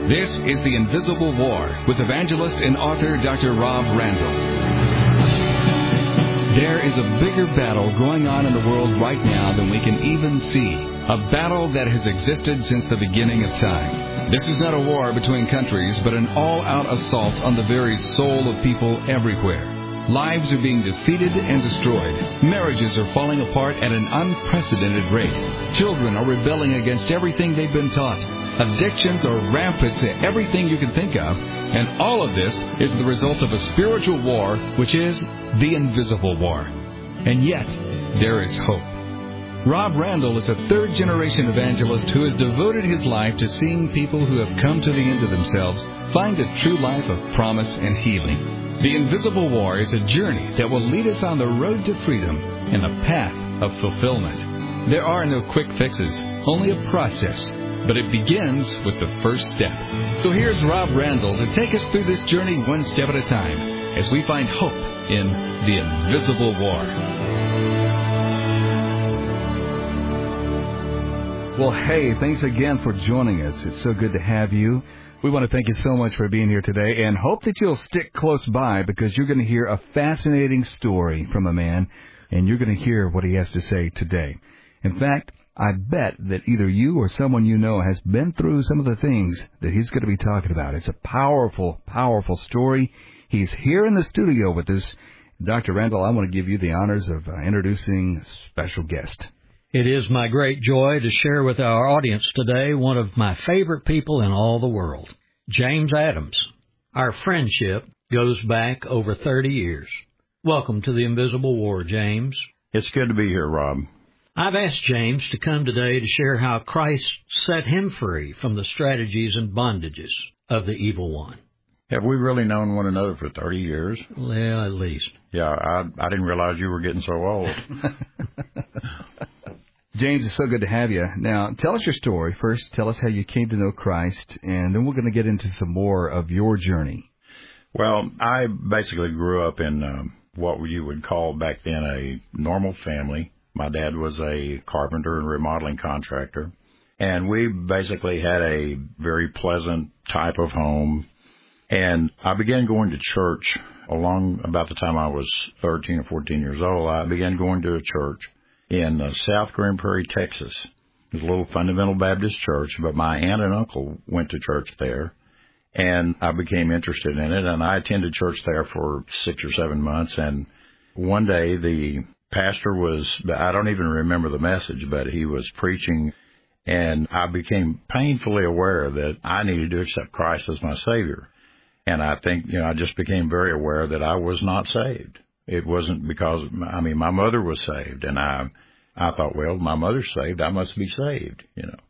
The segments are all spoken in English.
This is The Invisible War with evangelist and author Dr. Rob Randall. There is a bigger battle going on in the world right now than we can even see. A battle that has existed since the beginning of time. This is not a war between countries, but an all-out assault on the very soul of people everywhere. Lives are being defeated and destroyed. Marriages are falling apart at an unprecedented rate. Children are rebelling against everything they've been taught. Addictions are rampant to everything you can think of. And all of this is the result of a spiritual war, which is the invisible war. And yet, there is hope. Rob Randall is a third-generation evangelist who has devoted his life to seeing people who have come to the end of themselves find a true life of promise and healing. The Invisible War is a journey that will lead us on the road to freedom and a path of fulfillment. There are no quick fixes, only a process, but it begins with the first step. So here's Rob Randall to take us through this journey one step at a time as we find hope in the Invisible War. Well, hey, thanks again for joining us. It's so good to have you. We want to thank you so much for being here today and hope that you'll stick close by because you're going to hear a fascinating story from a man, and you're going to hear what he has to say today. In fact, I bet that either you or someone you know has been through some of the things that he's going to be talking about. It's a powerful, powerful story. He's here in the studio with us. Dr. Randall, I want to give you the honors of introducing a special guest. It is my great joy to share with our audience today one of my favorite people in all the world, James Adams. Our friendship goes back over 30 years. Welcome to the Invisible War, James. It's good to be here, Rob. I've asked James to come today to share how Christ set him free from the strategies and bondages of the evil one. Have we really known one another for 30 years? Well, at least. Yeah, I didn't realize you were getting so old. James, it's so good to have you. Now, tell us your story. First, tell us how you came to know Christ, and then we're going to get into some more of your journey. Well, I basically grew up in what you would call back then a normal family. My dad was a carpenter and remodeling contractor, and we basically had a very pleasant type of home. And I began going to church along about the time I was 13 or 14 years old. I began going to a church in South Grand Prairie, Texas. It was a little fundamental Baptist church, but my aunt and uncle went to church there, and I became interested in it, and I attended church there for 6 or 7 months, and one day the pastor I don't even remember the message, but he was preaching, and I became painfully aware that I needed to accept Christ as my Savior. And I think, I just became very aware that I was not saved. It wasn't because, my mother was saved, and I thought, well, my mother's saved, I must be saved,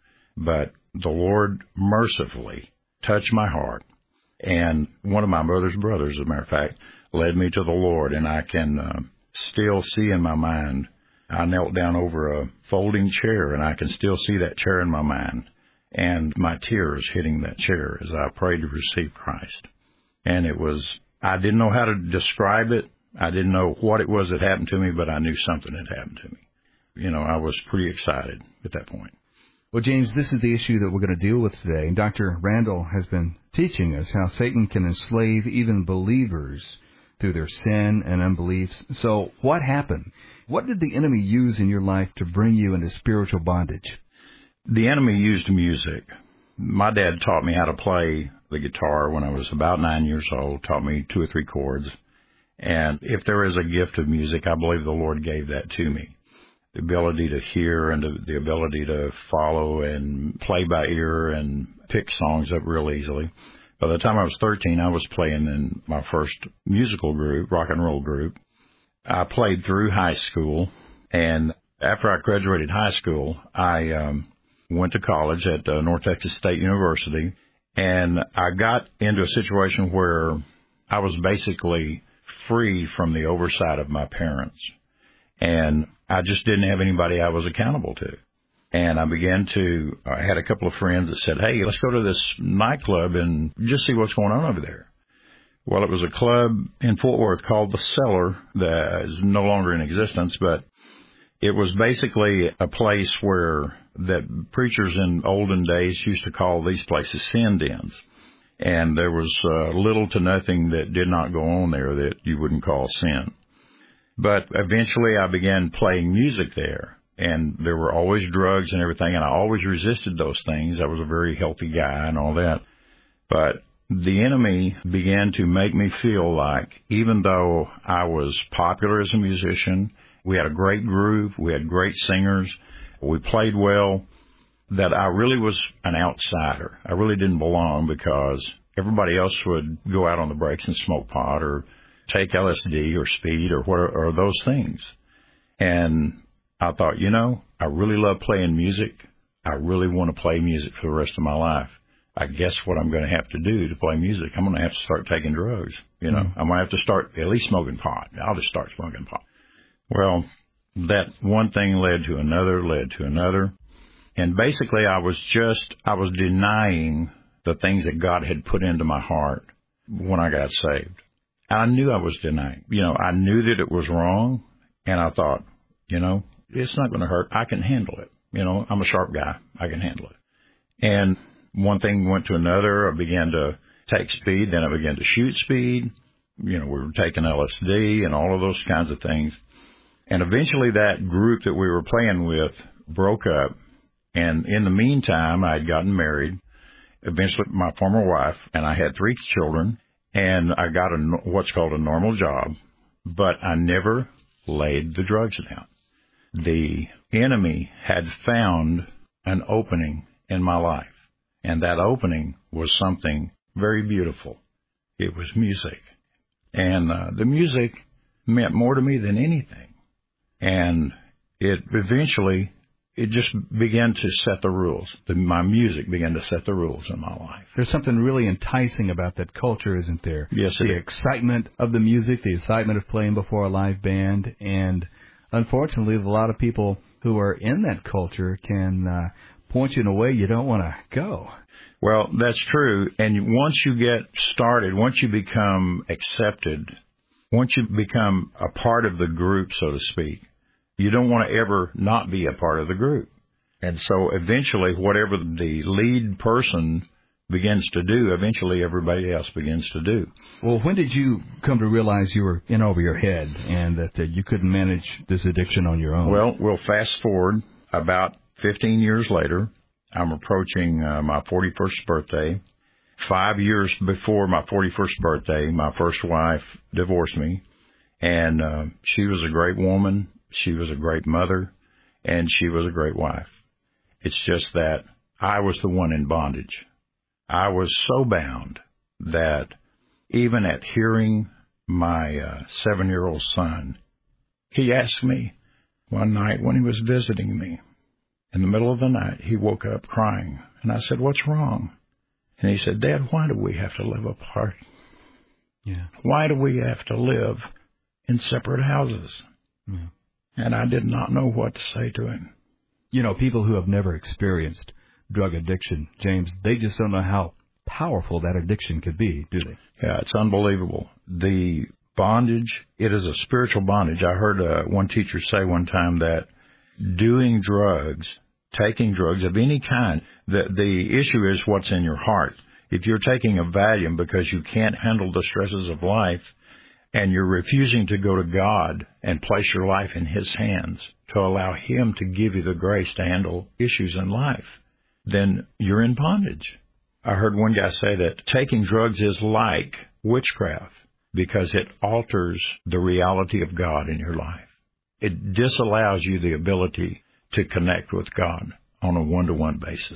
But the Lord mercifully touched my heart, and one of my mother's brothers, as a matter of fact, led me to the Lord, and I can still see in my mind, I knelt down over a folding chair, and I can still see that chair in my mind, and my tears hitting that chair as I prayed to receive Christ. And I didn't know how to describe it. I didn't know what it was that happened to me, but I knew something had happened to me. I was pretty excited at that point. Well, James, this is the issue that we're going to deal with today. Dr. Randall has been teaching us how Satan can enslave even believers through their sin and unbelief. So what happened? What did the enemy use in your life to bring you into spiritual bondage? The enemy used music. My dad taught me how to play the guitar when I was about 9 years old, taught me 2 or 3 chords. And if there is a gift of music, I believe the Lord gave that to me. The ability to hear and the ability to follow and play by ear and pick songs up real easily. By the time I was 13, I was playing in my first musical group, rock and roll group. I played through high school, and after I graduated high school, I went to college at North Texas State University, and I got into a situation where I was basically free from the oversight of my parents, and I just didn't have anybody I was accountable to. And I had a couple of friends that said, hey, let's go to this nightclub and just see what's going on over there. Well, it was a club in Fort Worth called The Cellar that is no longer in existence, but It was basically a place where that preachers in olden days used to call these places sin dens. And there was little to nothing that did not go on there that you wouldn't call sin. But eventually I began playing music there, and there were always drugs and everything, and I always resisted those things. I was a very healthy guy and all that. But the enemy began to make me feel like, even though I was popular as a musician, we had a great groove, we had great singers, we played well, that I really was an outsider. I really didn't belong because everybody else would go out on the breaks and smoke pot or take LSD or speed or whatever, or those things. And I thought, I really love playing music. I really want to play music for the rest of my life. I guess what I'm going to have to do to play music, I'm going to have to start taking drugs. I'm going to have to start at least smoking pot. I'll just start smoking pot. Well, that one thing led to another. And basically I was denying the things that God had put into my heart when I got saved. I knew I was denying. I knew that it was wrong, and I thought, it's not going to hurt. I can handle it. I'm a sharp guy. I can handle it. And one thing went to another. I began to take speed. Then I began to shoot speed. We were taking LSD and all of those kinds of things. And eventually that group that we were playing with broke up. And in the meantime, I had gotten married. Eventually, my former wife, and I had 3 children. And I got what's called a normal job, but I never laid the drugs down. The enemy had found an opening in my life, and that opening was something very beautiful. It was music, and the music meant more to me than anything. And it just began to set the rules. My music began to set the rules in my life. There's something really enticing about that culture, isn't there? Yes, the excitement of the music, the excitement of playing before a live band, and unfortunately, a lot of people who are in that culture can point you in a way you don't want to go. Well, that's true. And once you get started, once you become accepted, once you become a part of the group, so to speak, you don't want to ever not be a part of the group. And so eventually, whatever the lead person begins to do, eventually everybody else begins to do. Well, when did you come to realize you were in over your head and that you couldn't manage this addiction on your own? Well, we'll fast forward about 15 years later. I'm approaching my 41st birthday. 5 years before my 41st birthday, my first wife divorced me. And she was a great woman. She was a great mother, and she was a great wife. It's just that I was the one in bondage. I was so bound that even at hearing my 7-year-old son, he asked me one night when he was visiting me, in the middle of the night, he woke up crying. And I said, "What's wrong?" And he said, "Dad, why do we have to live apart? Yeah. Why do we have to live in separate houses?" Yeah. And I did not know what to say to him. People who have never experienced drug addiction, James, they just don't know how powerful that addiction could be, do they? Yeah, it's unbelievable. The bondage, it is a spiritual bondage. I heard one teacher say one time that doing drugs, taking drugs of any kind, the issue is what's in your heart. If you're taking a Valium because you can't handle the stresses of life, and you're refusing to go to God and place your life in His hands to allow Him to give you the grace to handle issues in life, then you're in bondage. I heard one guy say that taking drugs is like witchcraft because it alters the reality of God in your life. It disallows you the ability to connect with God on a one-to-one basis.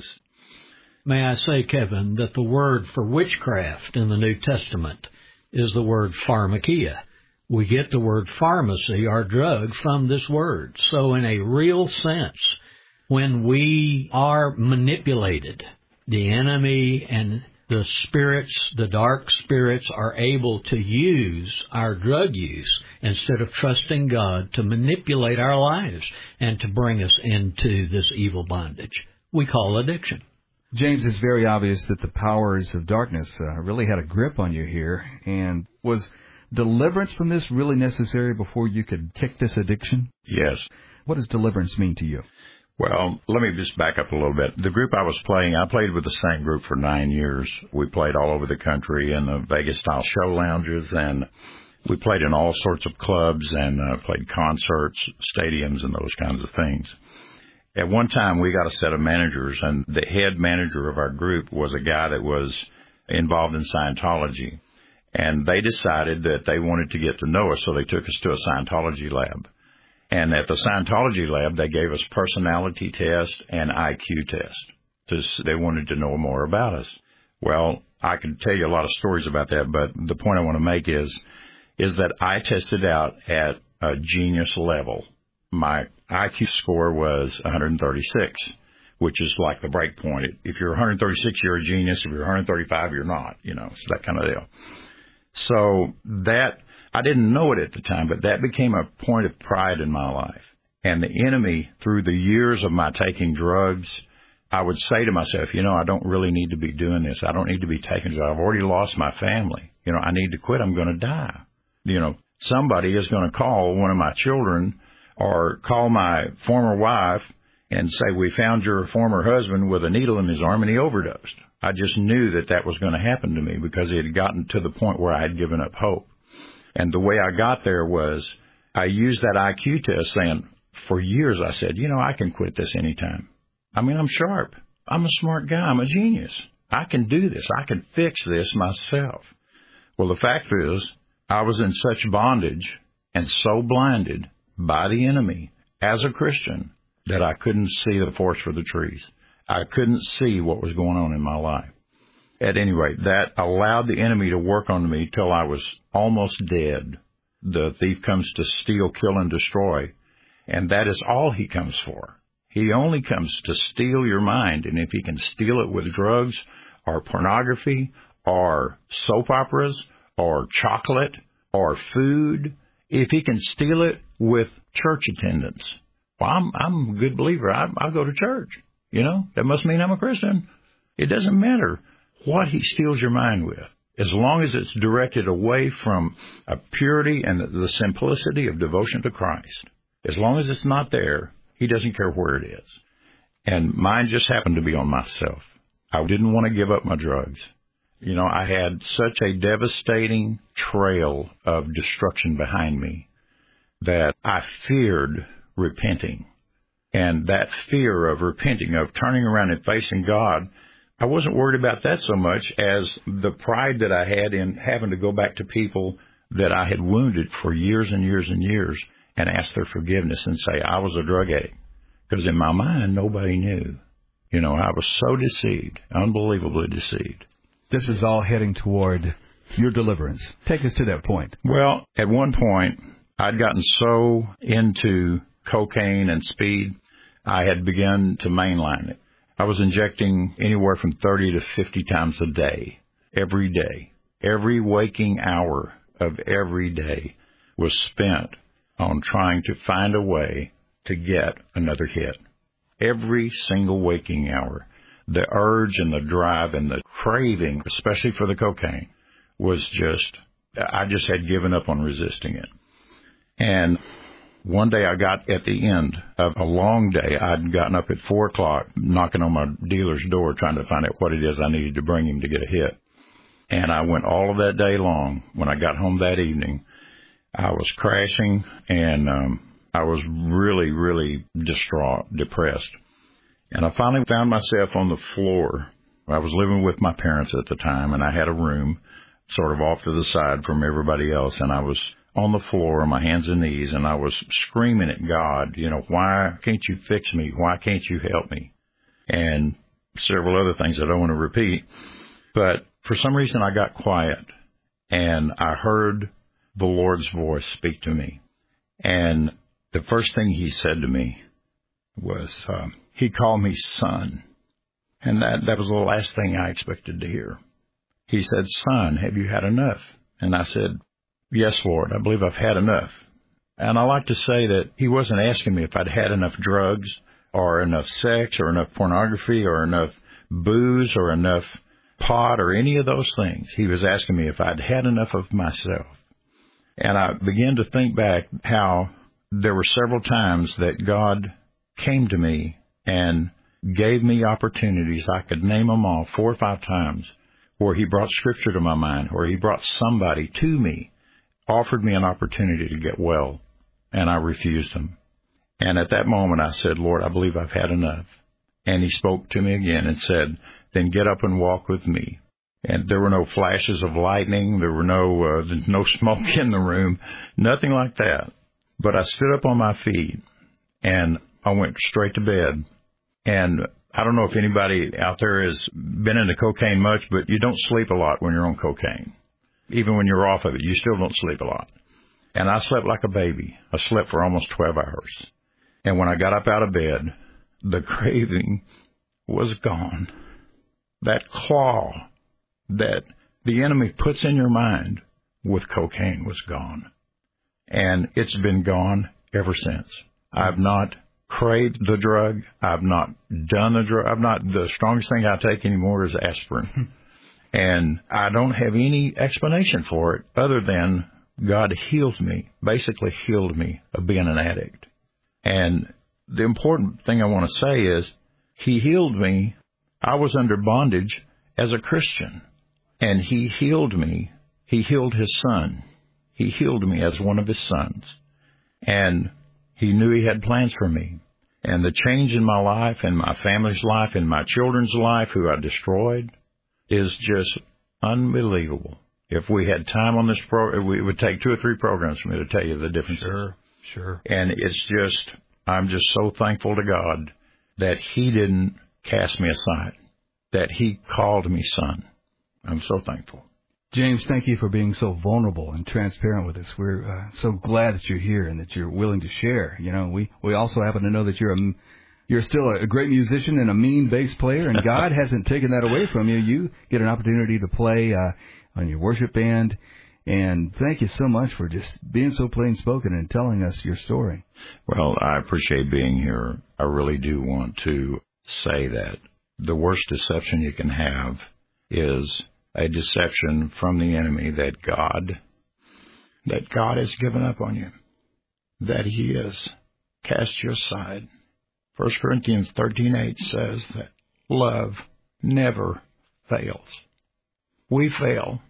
May I say, Kevin, that the word for witchcraft in the New Testament is the word pharmakia. We get the word pharmacy, our drug, from this word. So in a real sense, when we are manipulated, the enemy and the spirits, the dark spirits, are able to use our drug use instead of trusting God to manipulate our lives and to bring us into this evil bondage we call addiction. James, it's very obvious that the powers of darkness really had a grip on you here. And was deliverance from this really necessary before you could kick this addiction? Yes. What does deliverance mean to you? Well, let me just back up a little bit. The group I was playing, I played with the same group for 9 years. We played all over the country in the Vegas-style show lounges, and we played in all sorts of clubs and played concerts, stadiums, and those kinds of things. At one time, we got a set of managers, and the head manager of our group was a guy that was involved in Scientology. And they decided that they wanted to get to know us, so they took us to a Scientology lab. And at the Scientology lab, they gave us personality test and IQ test. They wanted to know more about us. Well, I could tell you a lot of stories about that, but the point I want to make is that I tested out at a genius level. My IQ score was 136, which is like the break point. If you're 136, you're a genius. If you're 135, you're not, so that kind of deal. So that, I didn't know it at the time, but that became a point of pride in my life. And the enemy, through the years of my taking drugs, I would say to myself, I don't really need to be doing this. I don't need to be taking drugs. I've already lost my family. I need to quit. I'm going to die. Somebody is going to call one of my children or call my former wife and say, we found your former husband with a needle in his arm and he overdosed. I just knew that was going to happen to me because it had gotten to the point where I had given up hope. And the way I got there was I used that IQ test saying, for years I said, I can quit this anytime. I mean, I'm sharp. I'm a smart guy. I'm a genius. I can do this. I can fix this myself. Well, the fact is, I was in such bondage and so blinded by the enemy as a Christian that I couldn't see the forest for the trees. I couldn't see what was going on in my life. At any rate, that allowed the enemy to work on me till I was almost dead. The thief comes to steal, kill, and destroy, and that is all he comes for. He only comes to steal your mind, and if he can steal it with drugs or pornography or soap operas or chocolate or food, if he can steal it with church attendance, well, I'm a good believer. I'll go to church. That must mean I'm a Christian. It doesn't matter what he steals your mind with, as long as it's directed away from a purity and the simplicity of devotion to Christ. As long as it's not there, he doesn't care where it is. And mine just happened to be on myself. I didn't want to give up my drugs. I had such a devastating trail of destruction behind me that I feared repenting. And that fear of repenting, of turning around and facing God, I wasn't worried about that so much as the pride that I had in having to go back to people that I had wounded for years and years and years and ask their forgiveness and say I was a drug addict. Because in my mind, nobody knew. I was so deceived, unbelievably deceived. This is all heading toward your deliverance. Take us to that point. Well, at one point, I'd gotten so into cocaine and speed, I had begun to mainline it. I was injecting anywhere from 30 to 50 times a day, every day. Every waking hour of every day was spent on trying to find a way to get another hit. Every single waking hour. The urge and the drive and the craving, especially for the cocaine, was I just had given up on resisting it. And one day I got at the end of a long day. I'd gotten up at 4 o'clock, knocking on my dealer's door, trying to find out what it is I needed to bring him to get a hit. And I went all of that day long. When I got home that evening, I was crashing, and I was really, really distraught, depressed. And I finally found myself on the floor. I was living with my parents at the time, and I had a room sort of off to the side from everybody else, and I was on the floor on my hands and knees, and I was screaming at God, why can't you fix me? Why can't you help me? And several other things I don't want to repeat. But for some reason, I got quiet, and I heard the Lord's voice speak to me. And the first thing he said to me was, he called me son. And that was the last thing I expected to hear. He said, son, have you had enough? And I said, yes, Lord, I believe I've had enough. And I like to say that he wasn't asking me if I'd had enough drugs or enough sex or enough pornography or enough booze or enough pot or any of those things. He was asking me if I'd had enough of myself. And I began to think back how there were several times that God came to me and gave me opportunities. I could name them all 4 or 5 times where he brought Scripture to my mind, or he brought somebody to me, offered me an opportunity to get well, and I refused him. And at that moment I said, Lord, I believe I've had enough. And he spoke to me again and said, then get up and walk with me. And there were no flashes of lightning. There were no smoke in the room, nothing like that. But I stood up on my feet and I went straight to bed. And I don't know if anybody out there has been into cocaine much, but you don't sleep a lot when you're on cocaine. Even when you're off of it, you still don't sleep a lot. And I slept like a baby. I slept for almost 12 hours. And when I got up out of bed, the craving was gone. That claw that the enemy puts in your mind with cocaine was gone. And it's been gone ever since. I've not craved the drug. I've not done the drug. The strongest thing I take anymore is aspirin. And I don't have any explanation for it other than God healed me, basically healed me of being an addict. And the important thing I want to say is he healed me. I was under bondage as a Christian, and he healed me. He healed his son. He healed me as one of his sons. And he knew he had plans for me. And the change in my life and my family's life and my children's life, who I destroyed, is just unbelievable. If we had time on this program, it would take 2 or 3 programs for me to tell you the differences. Sure. And I'm just so thankful to God that he didn't cast me aside, that he called me son. I'm so thankful. James, thank you for being so vulnerable and transparent with us. We're so glad that you're here and that you're willing to share. You know, we also happen to know that you're still a great musician and a mean bass player, and God hasn't taken that away from you. You get an opportunity to play on your worship band. And thank you so much for just being so plain-spoken and telling us your story. Well, I appreciate being here. I really do want to say that the worst deception you can have is a deception from the enemy that God has given up on you, that he has cast you aside. 1 Corinthians 13:8 says that love never fails. We fail,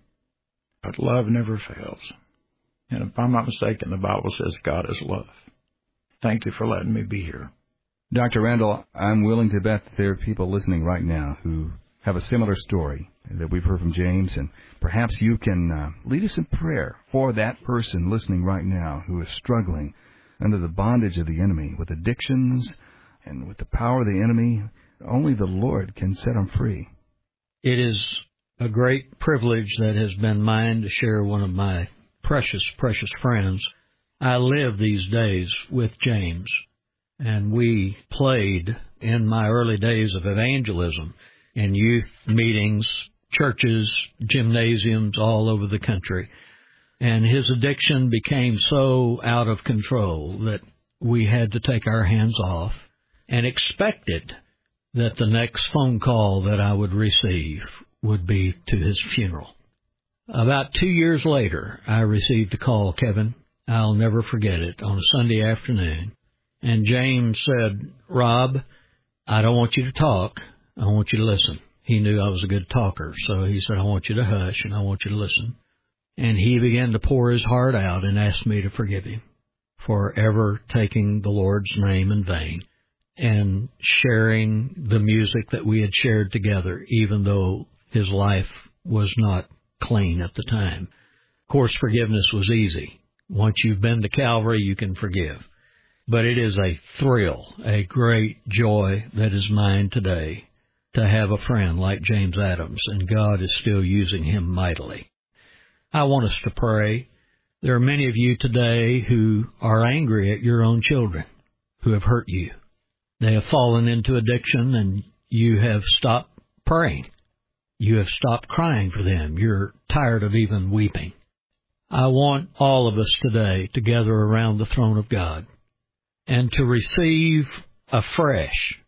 but love never fails. And if I'm not mistaken, the Bible says God is love. Thank you for letting me be here. Dr. Randall, I'm willing to bet that there are people listening right now who have a similar story that we've heard from James, and perhaps you can lead us in prayer for that person listening right now who is struggling under the bondage of the enemy with addictions and with the power of the enemy. Only the Lord can set them free. It is a great privilege that has been mine to share one of my precious, precious friends. I live these days with James, and we played in my early days of evangelism in youth meetings, churches, gymnasiums all over the country. And his addiction became so out of control that we had to take our hands off and expected that the next phone call that I would receive would be to his funeral. About 2 years later, I received a call, Kevin. I'll never forget it, on a Sunday afternoon. And James said, Rob, I don't want you to talk. I want you to listen. He knew I was a good talker, so he said, I want you to hush and I want you to listen. And he began to pour his heart out and asked me to forgive him for ever taking the Lord's name in vain and sharing the music that we had shared together, even though his life was not clean at the time. Of course, forgiveness was easy. Once you've been to Calvary, you can forgive. But it is a thrill, a great joy that is mine today to have a friend like James Adams, and God is still using him mightily. I want us to pray. There are many of you today who are angry at your own children who have hurt you. They have fallen into addiction, and you have stopped praying. You have stopped crying for them. You're tired of even weeping. I want all of us today to gather around the throne of God and to receive afresh,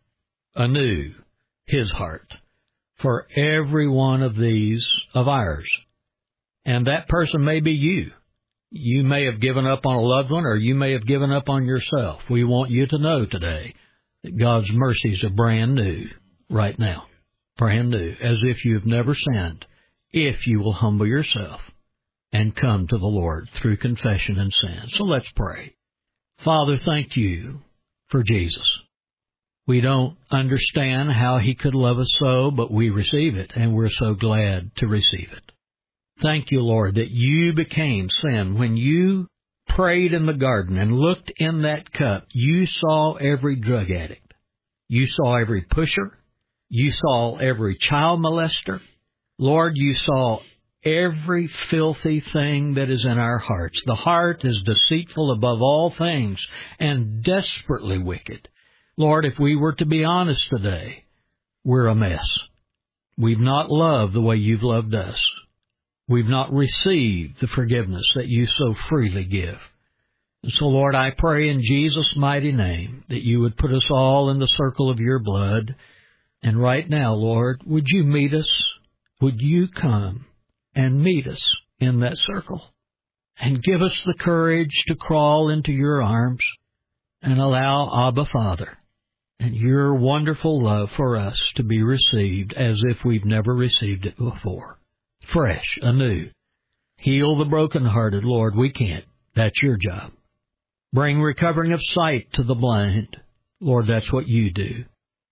anew, his heart for every one of these of ours. And that person may be you. You may have given up on a loved one, or you may have given up on yourself. We want you to know today that God's mercies are brand new right now. Brand new, as if you've never sinned, if you will humble yourself and come to the Lord through confession and sin. So let's pray. Father, thank you for Jesus. We don't understand how he could love us so, but we receive it, and we're so glad to receive it. Thank you, Lord, that you became sin. When you prayed in the garden and looked in that cup, you saw every drug addict. You saw every pusher. You saw every child molester. Lord, you saw every filthy thing that is in our hearts. The heart is deceitful above all things and desperately wicked. Lord, if we were to be honest today, we're a mess. We've not loved the way you've loved us. We've not received the forgiveness that you so freely give. And so, Lord, I pray in Jesus' mighty name that you would put us all in the circle of your blood. And right now, Lord, would you meet us? Would you come and meet us in that circle? And give us the courage to crawl into your arms and allow Abba Father and your wonderful love for us to be received as if we've never received it before. Fresh, anew. Heal the brokenhearted, Lord. We can't. That's your job. Bring recovering of sight to the blind. Lord, that's what you do.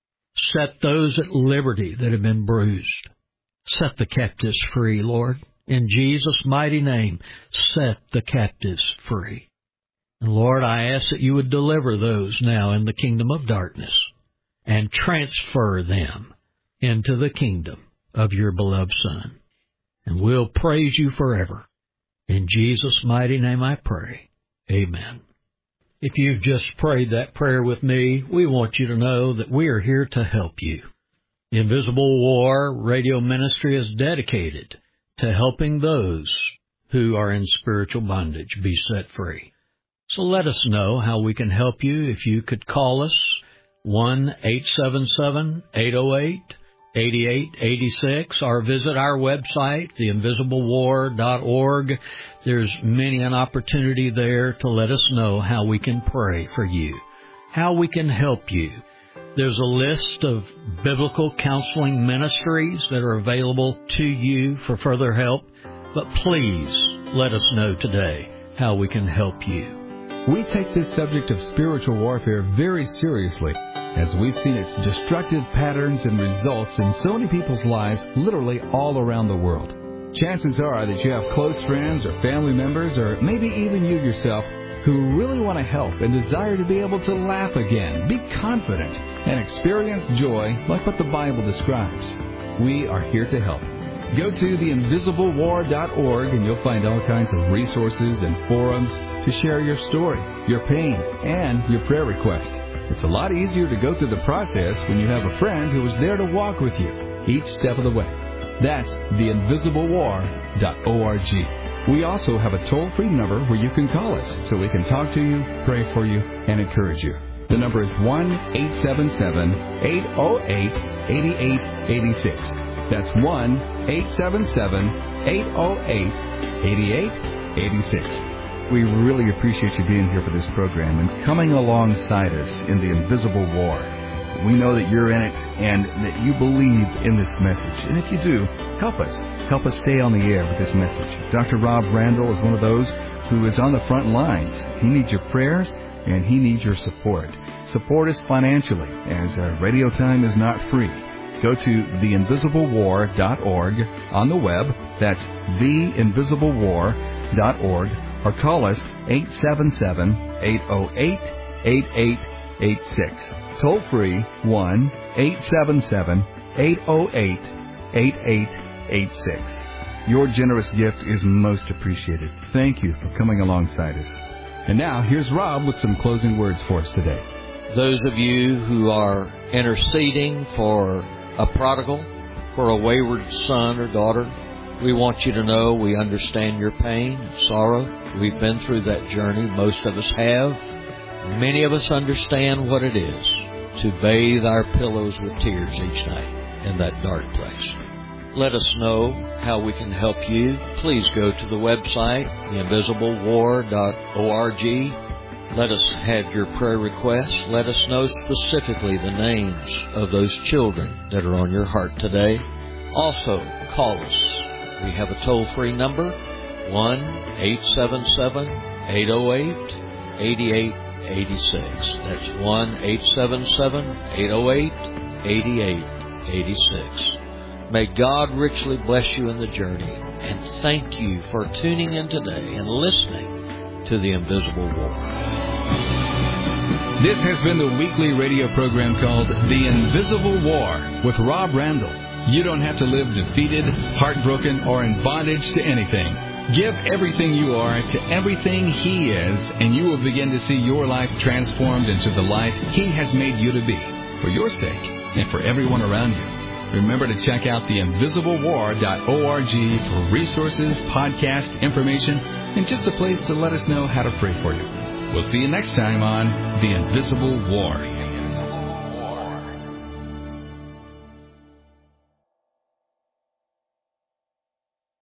Set those at liberty that have been bruised. Set the captives free, Lord. In Jesus' mighty name, set the captives free. And Lord, I ask that you would deliver those now in the kingdom of darkness and transfer them into the kingdom of your beloved Son. And we'll praise you forever. In Jesus' mighty name I pray. Amen. If you've just prayed that prayer with me, we want you to know that we are here to help you. The Invisible War Radio Ministry is dedicated to helping those who are in spiritual bondage be set free. So let us know how we can help you. If you could call us, 1-877-808-8886, or visit our website, theinvisiblewar.org. There's many an opportunity there to let us know how we can pray for you, how we can help you. There's a list of biblical counseling ministries that are available to you for further help, but please let us know today how we can help you. We take this subject of spiritual warfare very seriously, as we've seen its destructive patterns and results in so many people's lives literally all around the world. Chances are that you have close friends or family members, or maybe even you yourself, who really want to help and desire to be able to laugh again, be confident, and experience joy like what the Bible describes. We are here to help. Go to theinvisiblewar.org and you'll find all kinds of resources and forums to share your story, your pain, and your prayer request. It's a lot easier to go through the process when you have a friend who is there to walk with you each step of the way. That's theinvisiblewar.org. We also have a toll-free number where you can call us so we can talk to you, pray for you, and encourage you. The number is 1-877-808-8886. That's 1-877-808-8886. We really appreciate you being here for this program and coming alongside us in the invisible war. We know that you're in it and that you believe in this message. And if you do, help us. Help us stay on the air with this message. Dr. Rob Randall is one of those who is on the front lines. He needs your prayers and he needs your support. Support us financially, as radio time is not free. Go to theinvisiblewar.org on the web. That's theinvisiblewar.org. Or call us 877-808-8886. Toll free 1-877-808-8886. Your generous gift is most appreciated. Thank you for coming alongside us. And now, here's Rob with some closing words for us today. Those of you who are interceding for a prodigal, for a wayward son or daughter, we want you to know we understand your pain and sorrow. We've been through that journey. Most of us have. Many of us understand what it is to bathe our pillows with tears each night in that dark place. Let us know how we can help you. Please go to the website, theinvisiblewar.org. Let us have your prayer requests. Let us know specifically the names of those children that are on your heart today. Also, call us. We have a toll-free number, 1-877-808-8886. That's 1-877-808-8886. May God richly bless you in the journey, and thank you for tuning in today and listening to The Invisible War. This has been the weekly radio program called The Invisible War with Rob Randall. You don't have to live defeated, heartbroken, or in bondage to anything. Give everything you are to everything He is, and you will begin to see your life transformed into the life He has made you to be, for your sake and for everyone around you. Remember to check out theinvisiblewar.org for resources, podcast information, and just a place to let us know how to pray for you. We'll see you next time on The Invisible War.